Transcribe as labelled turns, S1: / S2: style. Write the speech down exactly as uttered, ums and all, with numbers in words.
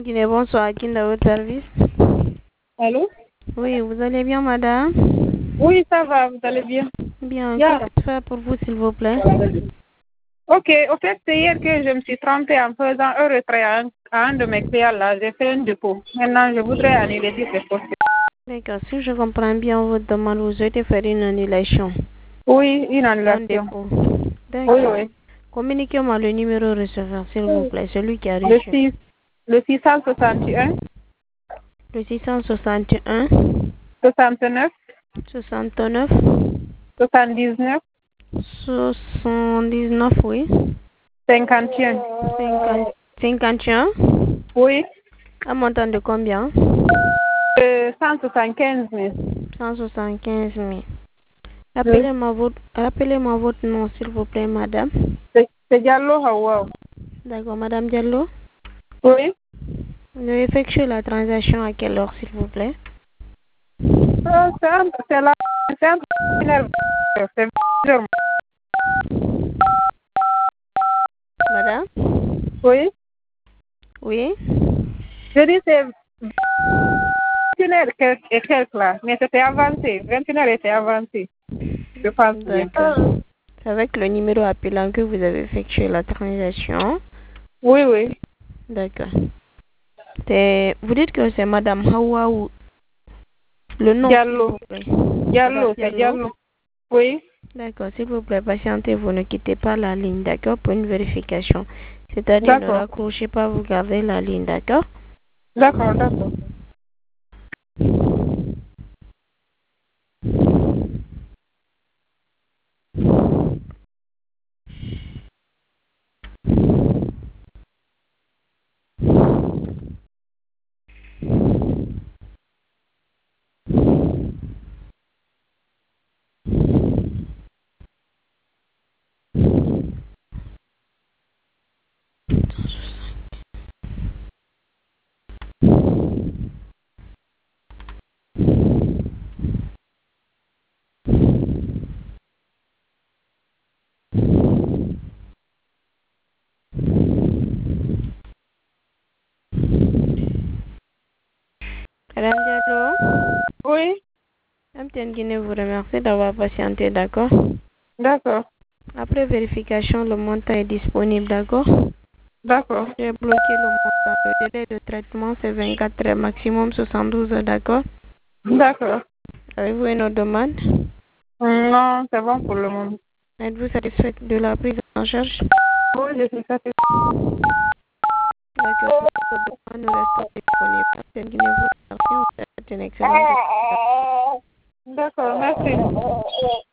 S1: Guinée, bonsoir, à qui dans votre service?
S2: Allô?
S1: Oui, vous allez bien, madame?
S2: Oui, ça va, vous allez bien?
S1: Bien,
S2: Yeah.
S1: que peux-je faire pour vous, s'il vous plaît?
S2: Ok, au fait, c'est hier que je me suis trompée en faisant un retrait à un, à un de mes clients là. J'ai fait un dépôt. Maintenant, je voudrais annuler si c'est possible.
S1: D'accord, si je comprends bien votre demande, vous souhaitez faire une annulation.
S2: Oui, une
S1: Un
S2: annulation.
S1: dépôt.
S2: Oui,
S1: D'accord.
S2: oui.
S1: Communiquez-moi le numéro receveur, s'il vous plaît, celui qui a
S2: Le,
S1: reçu.
S2: six, le six cent soixante et un,
S1: Le six cent soixante et un,
S2: soixante-neuf,
S1: soixante-neuf,
S2: soixante-dix-neuf,
S1: soixante-dix-neuf, oui.
S2: cinquante et un.
S1: cinquante, cinquante et un.
S2: Oui.
S1: Un montant de combien?
S2: Euh, cent soixante-quinze mille.
S1: cent soixante-quinze mille.
S2: Oui.
S1: Appelez-moi votre, appelez-moi votre nom, s'il vous plaît, madame.
S2: C'est c'est Diallo Hawa.
S1: D'accord, madame Diallo.
S2: Oui.
S1: Vous avez effectué la transaction à quelle heure, s'il vous plaît?
S2: Euh, C'est un- c'est la... C'est un... C'est vingt heures.
S1: Madame?
S2: Oui.
S1: Oui?
S2: Je dis c'est vingt et une heures et quelques là, mais c'était avancé. vingt et une heures était avancé. Je pense bien.
S1: D'accord. C'est avec le numéro appelant que vous avez effectué la transaction.
S2: Oui, oui.
S1: D'accord. C'est- Vous dites que c'est madame Hawa ou le nom, s'il
S2: Diallo.
S1: vous plaît. Madame
S2: Diallo, c'est
S1: Diallo.
S2: Diallo. Oui.
S1: D'accord, s'il vous plaît, patientez, vous ne quittez pas la ligne, d'accord, pour une vérification. C'est-à-dire ne
S2: D'accord.
S1: raccrochez pas, vous gardez la ligne, d'accord?
S2: D'accord, d'accord.
S1: Madame Diallo,
S2: Oui.
S1: M T N Guinée vous remercie d'avoir patienté, d'accord?
S2: D'accord.
S1: Après vérification, le montant est disponible, d'accord?
S2: D'accord.
S1: J'ai bloqué le montant. Le délai de traitement, c'est vingt-quatre heures, maximum soixante-douze heures, d'accord?
S2: D'accord.
S1: Avez-vous une autre demande?
S2: Non, c'est bon pour le moment.
S1: Êtes-vous satisfaite de la prise en charge?
S2: Oui, je suis satisfaite.
S1: D'accord, pour votre demande, nous restons disponibles. M T N Guinée vous remercie. On vous souhaite une excellente journée.
S2: D'accord, merci.